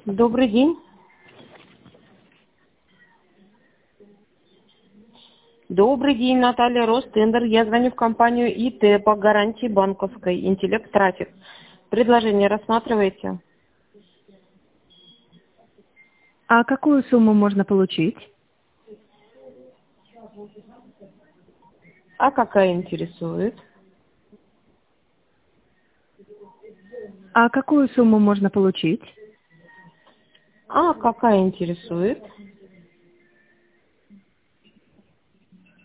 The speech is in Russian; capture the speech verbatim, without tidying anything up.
Добрый день. Добрый день, Наталья Ростендер. Я звоню в компанию ИТ по гарантии банковской «Интеллект Трафик». Предложение рассматриваете? А какую сумму можно получить? А какая интересует? А какую сумму можно получить? А какая интересует?